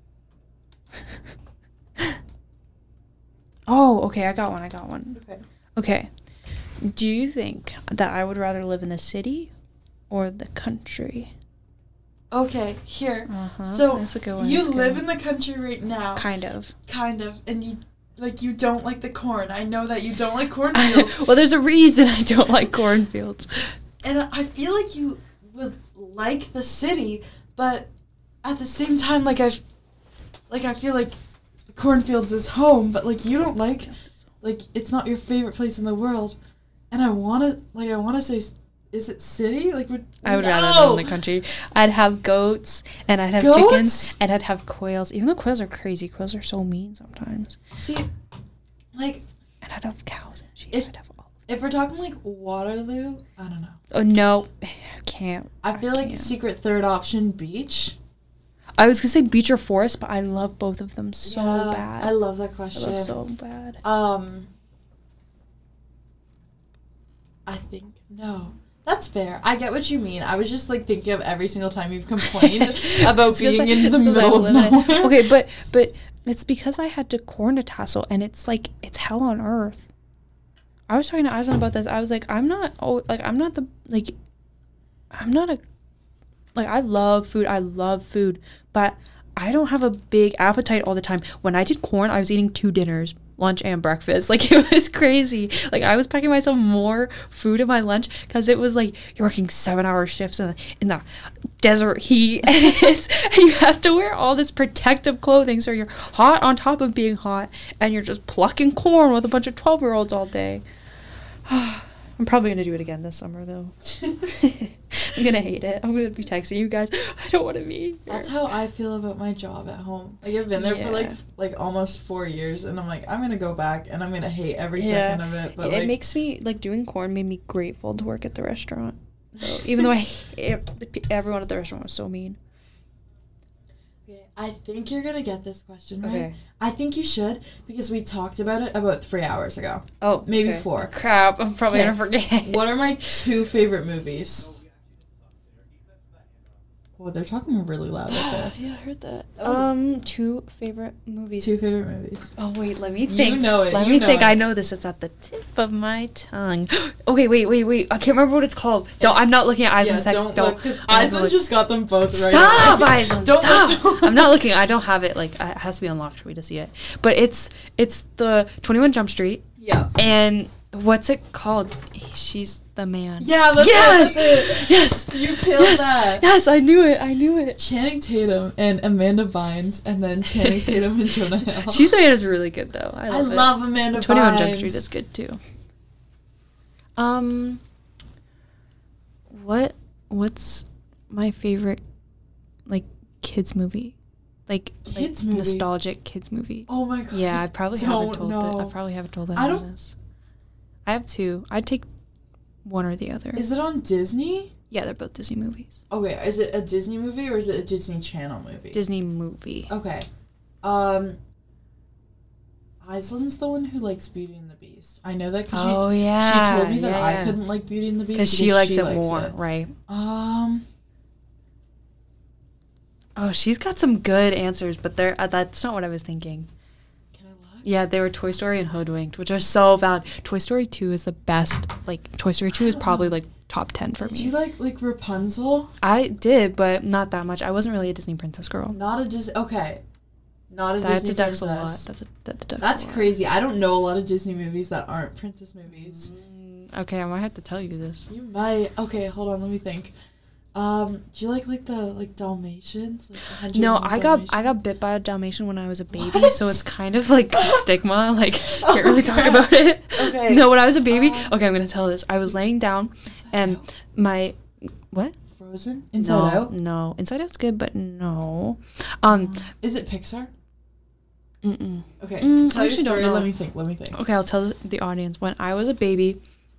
Oh, okay, I got one. Okay. Do you think that I would rather live in the city or the country? Okay, here. Uh-huh. So, That's a good one. you live in the country right now. Kind of. And you don't like the corn. I know that you don't like cornfields. Well, there's a reason I don't like cornfields. And I feel like you would like the city, but at the same time, I feel like cornfields is home, but you don't like it's not your favorite place in the world. And I want to say, is it city? I would rather live in the country. I'd have goats, and I'd have chickens, and I'd have quails. Even though quails are crazy, quails are so mean sometimes. See, and I'd have cows and sheep. If we're talking Waterloo, I don't know. Oh no, I can't. I feel like secret third option beach. I was gonna say beach or forest, but I love both of them so bad. I love that question. I love so bad. I think no. That's fair. I get what you mean. I was just thinking of every single time you've complained about being in the middle of nowhere. Okay, but it's because I had to corn a tassel, and it's hell on earth. I was talking to Eisen about this. I was like, I'm not a like, I love food, but I don't have a big appetite all the time. When I did corn, I was eating 2 dinners, lunch and breakfast. Like, it was crazy. Like, I was packing myself more food in my lunch because it was like you're working 7-hour shifts in the desert heat, and you have to wear all this protective clothing, so you're hot on top of being hot, and you're just plucking corn with a bunch of 12-year-olds all day. I'm probably going to do it again this summer, though. I'm going to hate it. I'm going to be texting you guys. I don't want to be. That's how I feel about my job at home. Like, I've been there for, like almost 4 years, and I'm like, I'm going to go back, and I'm going to hate every second of it. But it makes me, like, doing corn made me grateful to work at the restaurant. So, even though everyone at the restaurant was so mean. Okay, I think you're going to get this question right. Okay. I think you should, because we talked about it about 3 hours ago. Oh, maybe okay. 4. Crap, I'm probably going to forget. What are my 2 favorite movies? Oh, they're talking really loud out there. Yeah, I heard that. 2 favorite movies. 2 favorite movies. Oh, wait, let me think. You know it. Let me think. I know this. It's at the tip of my tongue. Okay, wait. I can't remember what it's called. I'm not looking at Eisland's text. Don't. Because Eisland just got them both right. Stop, Eisland. Stop. Don't. I'm not looking. I don't have it. Like, it has to be unlocked for me to see it. But it's the 21 Jump Street. Yeah. And what's it called? She's the man. Yeah, that's it. Yes. You killed that. Yes, I knew it. Channing Tatum and Amanda Bynes, and then Channing Tatum and Jonah Hill. She's the Man is really good, though. I love Amanda Bynes. 21 Jump Street is good, too. What's my favorite, like, kids movie? Like movie? Nostalgic kids movie. Oh my god. Yeah, I probably haven't told it. I don't. This. I have 2. I'd take one or the other. Is it on Disney? Yeah, they're both Disney movies. Okay, is it a Disney movie or is it a Disney Channel movie? Disney movie. Okay. Iceland's the one who likes Beauty and the Beast. I know that because she told me that I couldn't like Beauty and the Beast because she likes it more, right? Oh, she's got some good answers, but that's not what I was thinking. Can I look? Yeah, they were Toy Story and Hoodwinked, which are so valid. Toy Story 2 is the best. Like, Toy Story 2 is probably, like, top 10 for me. Did you like Rapunzel? I did, but not that much. I wasn't really a Disney princess girl. Not a Disney... Okay. Not a that Disney deducts princess. a lot. That's crazy. I don't know a lot of Disney movies that aren't princess movies. Okay, I might have to tell you this. You might. Okay, hold on. Let me think. Do you like the Dalmatians? Like no, I got bit by a Dalmatian when I was a baby, so it's kind of like stigma. Like, can't really talk about it. Okay. No, when I was a baby. Okay, I'm gonna tell this. I was laying down, and my what? Frozen? Inside Out? No, Inside Out's good, but no. Is it Pixar? Mm-mm. Okay, tell your story. Let me think. Okay, I'll tell the audience. When I was a baby,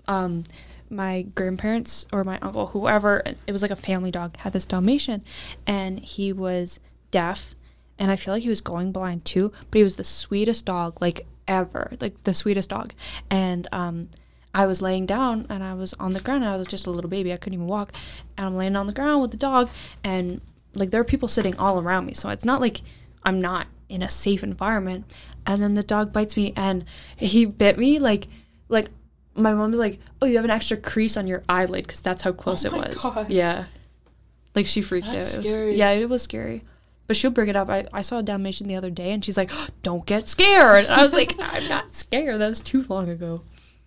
my grandparents or my uncle, whoever, it was like a family dog, had this Dalmatian, and he was deaf, and I feel like he was going blind too, but he was the sweetest dog, like, ever, like, the sweetest dog. And I was laying down, and I was on the ground, and I was just a little baby, I couldn't even walk, and I'm laying on the ground with the dog, and, like, there are people sitting all around me, so it's not like I'm not in a safe environment. And then the dog bites me, and he bit me, like, my mom's like, oh, you have an extra crease on your eyelid, because that's how close it was. God. Yeah. Like, she freaked out. That's scary. It was scary. But she'll bring it up. I saw a Dalmatian the other day, and she's like, oh, don't get scared. And I was like, I'm not scared. That was too long ago.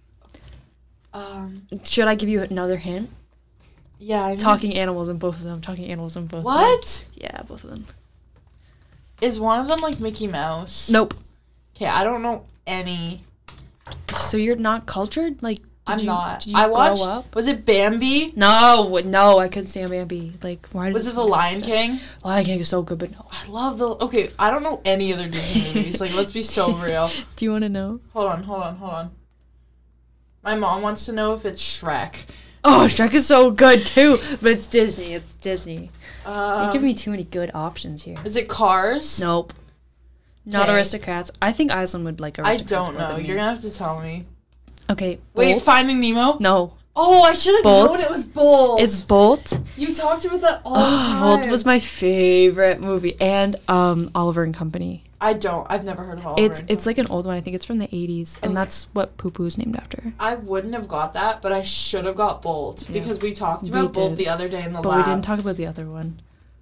Should I give you another hint? Yeah. Talking animals in both of them. What? Yeah, both of them. Is one of them, like, Mickey Mouse? Nope. Okay, I don't know any... So you're not cultured? Like, I'm not. Did you grow up? Was it Bambi? No, I couldn't stand Bambi. Like, why? Was it The Lion King? Lion King is so good, but no. I love Okay, I don't know any other Disney movies. Like, let's be so real. Do you want to know? Hold on. My mom wants to know if it's Shrek. Oh, Shrek is so good too, but it's Disney. You give me too many good options here. Is it Cars? Nope. Not Aristocats. I think Iceland would like Aristocats. I don't know. You're gonna have to tell me. Okay. Wait, Bolt? Finding Nemo? No. Oh, I should have known it was Bolt. It's Bolt. You talked about that all the time. Bolt was my favorite movie, and Oliver and Company. I don't. I've never heard of Oliver and It's like an old one. I think it's from the 80s, and that's what Poo Poo's named after. I wouldn't have got that, but I should have got Bolt because we talked about Bolt the other day in the lab. But we didn't talk about the other one.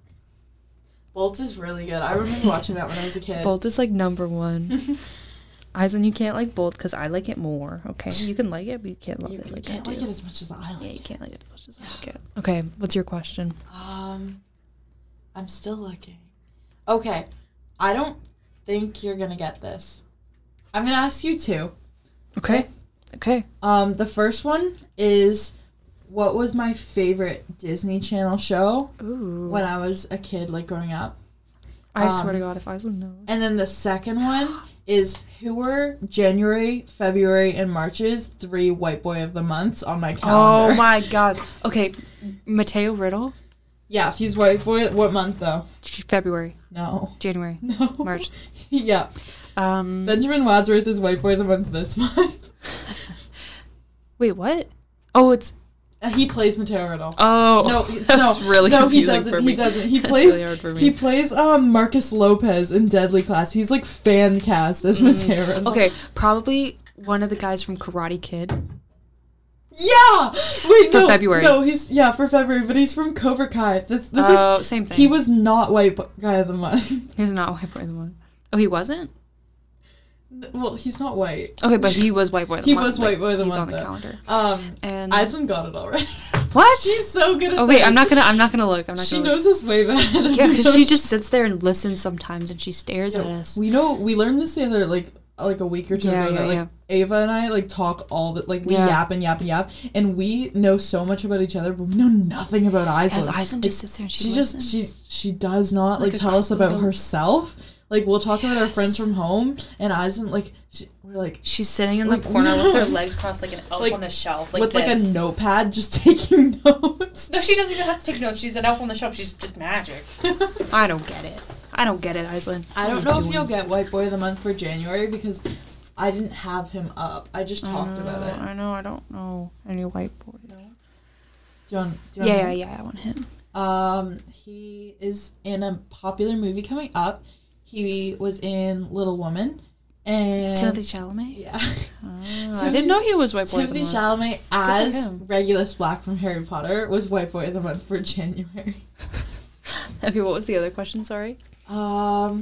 Bolt is really good. I remember watching that when I was a kid. Bolt is like number one. Aizen, you can't like Bolt because I like it more. Okay, you can like it, but you can't love it. You can't like it as much as I like it. Yeah, you can't like it as much as I like it. Okay, what's your question? I'm still looking. Okay, I don't think you're gonna get this. I'm gonna ask you two. Okay. The first one is, what was my favorite Disney Channel show when I was a kid, like growing up? I swear to God, if Aizen knows. And then the second one is, who were January, February, and March's 3 white boy of the months on my calendar? Oh my God. Okay, Mateo Riddle. Yeah, he's white boy. What month though? February. No. January. No. March. Yeah. Benjamin Wadsworth is white boy of the month this month. Wait, what? Oh, it's... He plays Mateo Riddle. Oh, that's really confusing for me. He doesn't. He that's plays. Really hard for me. He plays Marcus Lopez in Deadly Class. He's like fan cast as Mateo Riddle. Okay, probably one of the guys from Karate Kid. Yeah. Wait, for February. No, he's for February, but he's from Cobra Kai. This is same thing. He was not white guy of the month. He was not white boy of the month. Oh, he wasn't? Well, he's not white. Okay, but he was white boy of the month. He was white boy of the month. He's on the calendar. And Aizen got it already. What? She's so good at Okay, this. I'm not gonna look. She knows us way better. Yeah, because she just sits there and listens sometimes, and she stares at us. We learned this the other like a week or two ago that Ava and I like talk all the we yap and yap and yap, and we know so much about each other, but we know nothing about Aizen. As Aizen just sits there and she listens. She does not like tell us about herself. Like, we'll talk about our friends from home, and Aizen, like, we're like... She's sitting in the corner with her legs crossed like an elf on the shelf, like with, this. Like, a notepad, just taking notes. No, she doesn't even have to take notes. She's an elf on the shelf. She's just magic. I don't get it, Aizen. I don't know if you'll get White Boy of the Month for January, because I didn't have him up. I just talked about it. I know. I don't know any white boys. No. Do you want Yeah, I want him. He is in a popular movie coming up. He was in Little Woman, and Timothée Chalamet. Yeah, I didn't know he was white boy of the month. Timothée Chalamet as Regulus Black from Harry Potter was white boy of the month for January. Okay, what was the other question? Sorry. What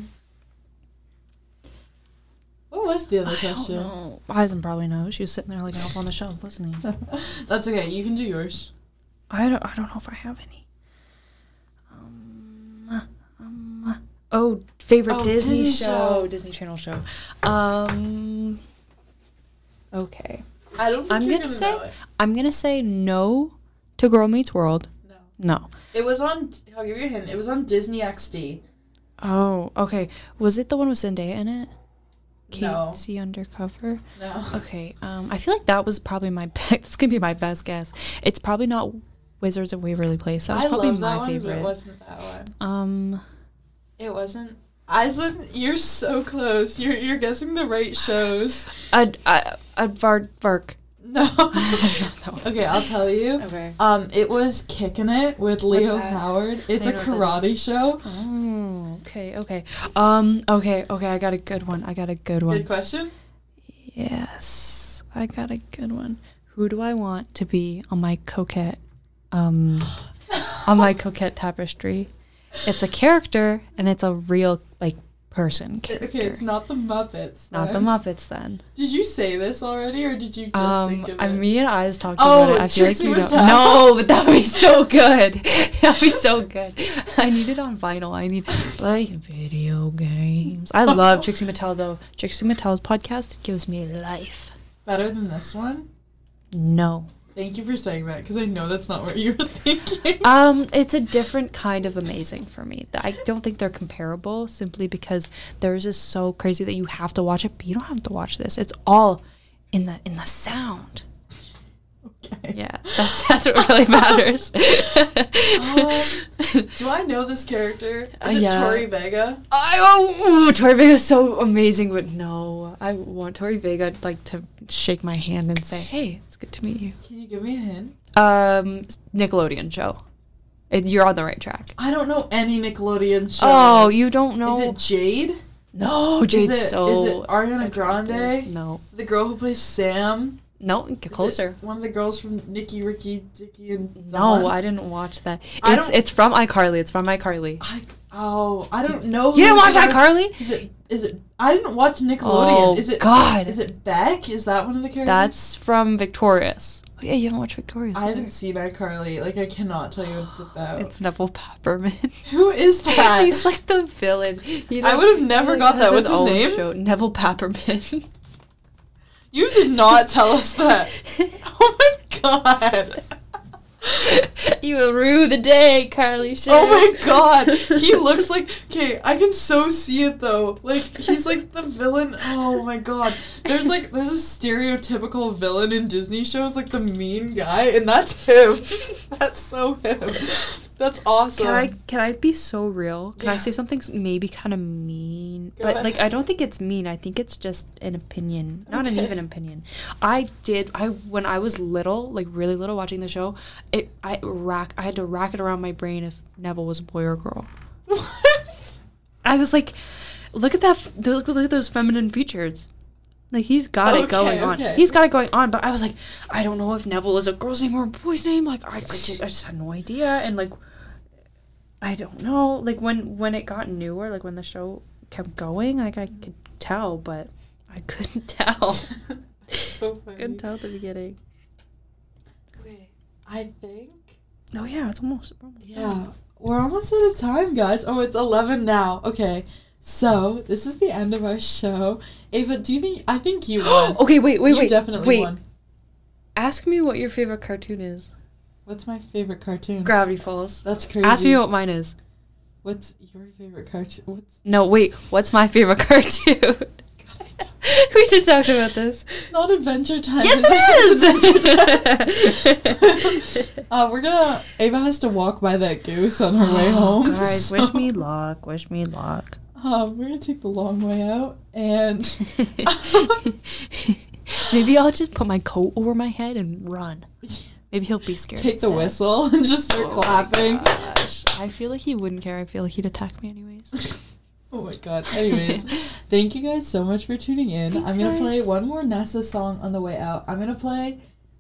was the other question? I don't know. Aizen probably knows. She was sitting there like an elf on the shelf listening. That's okay. You can do yours. I don't know if I have any. Favorite Disney show. Disney Channel show. Okay. I don't think I'm gonna say no to Girl Meets World. No. It was on, I'll give you a hint. It was on Disney XD. Oh, okay. Was it the one with Zendaya in it? No. Casey Undercover? No. Okay. I feel like that was probably it's gonna be my best guess. It's probably not Wizards of Waverly Place. That was probably my favorite. But it wasn't that one. It wasn't. Aizen, you're so close. You're guessing the right shows. Vark. No. Okay, I'll tell you. Okay. It was Kickin' It with Leo Howard. It's a karate show. Oh, okay. Okay, I got a good one. Good question? Yes. I got a good one. Who do I want to be on my coquette on my coquette tapestry? It's a character, and it's a real, like, person character. Okay, it's not the Muppets. Not the Muppets, then. Did you say this already, or did you just think of it? Me and Eyes talked about it. I feel like Trixie you Mattel. know. No, but that would be so good. That'd be so good. I need it on vinyl. I need playing video games. I love Trixie Mattel, though. Trixie Mattel's podcast gives me life. Better than this one? No. Thank you for saying that, because I know that's not what you were thinking. It's a different kind of amazing for me. I don't think they're comparable, simply because theirs is so crazy that you have to watch it, but you don't have to watch this. It's all in the sound. Okay. Yeah, that's what really matters. Do I know this character? Is it Tori Vega? Tori Vega is so amazing, but no. I want Tori Vega to shake my hand and say, "Hey, it's good to meet you." Can you give me a hint? Nickelodeon show. You're on the right track. I don't know any Nickelodeon shows. Oh, you don't know? Is it Jade? No, Jade's Is it Ariana Grande? No. Is it the girl who plays Sam? No, get closer. One of the girls from Nicky, Ricky, Dicky, and No, Dawn? I didn't watch that. It's from iCarly. It's from iCarly. I don't know. You didn't watch iCarly? Is it? I didn't watch Nickelodeon. Oh, is it God. Is it Beck? Is that one of the characters? That's from Victorious. Oh, yeah, you haven't watched Victorious. I haven't seen iCarly. Like, I cannot tell you what it's about. It's Neville Pepperman. Who is that? He's like the villain. I would have never got that. What's his name? Show. Neville Pepperman. You did not tell us that. Oh my god. You will rue the day, Carly Shay. Oh my god. He looks like... Okay, I can so see it though. Like, he's like the villain. Oh my god. There's a stereotypical villain in Disney shows, like the mean guy, and that's him. That's so him. That's awesome. Can I be so real? Can I Yeah. say something maybe kind of mean? Go But ahead. like I don't think it's mean. I think it's just an opinion. Not an Okay. even opinion. When I was little, like really little watching the show, I had to rack it around my brain if Neville was a boy or a girl. What? I was like, look at that look at those feminine features. Like he's got it going on. Okay. He's got it going on, but I was like, I don't know if Neville is a girl's name or a boy's name. Like I just had no idea, and like I don't know. Like when it got newer, like when the show kept going, like I could tell, but I couldn't tell. So funny. Couldn't tell at the beginning. Okay, I think... Oh yeah, it's almost Yeah, we're almost out of time, guys. Oh, it's 11 now. Okay, so this is the end of our show. Ava, I think you won. Okay, wait. You definitely won. Ask me what your favorite cartoon is. What's my favorite cartoon? Gravity Falls. That's crazy. Ask me what mine is. What's your favorite cartoon? No, wait. What's my favorite cartoon? We just talked about this. Not Adventure Time. Yes, it is! Ava has to walk by that goose on her way home. Guys, so, wish me luck. Wish me luck. We're gonna take the long way out, and... Maybe I'll just put my coat over my head and run. Maybe he'll be scared. Take the whistle and just start clapping. Gosh. I feel like he wouldn't care. I feel like he'd attack me anyways. Oh my god. Anyways, thank you guys so much for tuning in. Thanks, I'm gonna guys. play one more Nessa song on the way out. I'm gonna play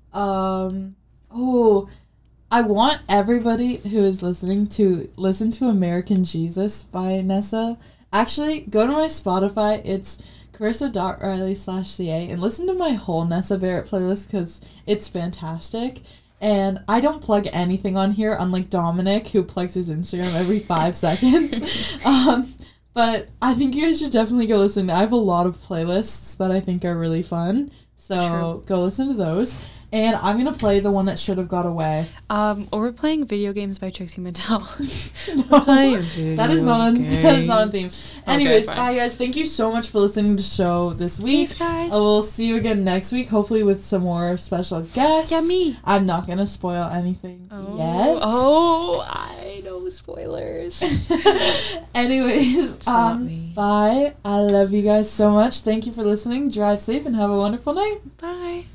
I want everybody who is listening to listen to American Jesus by Nessa. Actually, go to my Spotify. It's carissa.riley/ca and listen to my whole Nessa Barrett playlist because it's fantastic. And I don't plug anything on here, unlike Dominic, who plugs his Instagram every 5 seconds. But I think you guys should definitely go listen. I have a lot of playlists that I think are really fun. So True. go listen to those. And I'm going to play the one that should have got away. We're playing Video Games by Trixie Mattel. No, that is not a theme. Anyways, fine. bye guys. Thank you so much for listening to the show this week. Thanks, guys. I will see you again next week, hopefully with some more special guests. Yeah, me. I'm not going to spoil anything yet. Oh, I know spoilers. Anyways, not me. bye. I love you guys so much. Thank you for listening. Drive safe and have a wonderful night. Bye.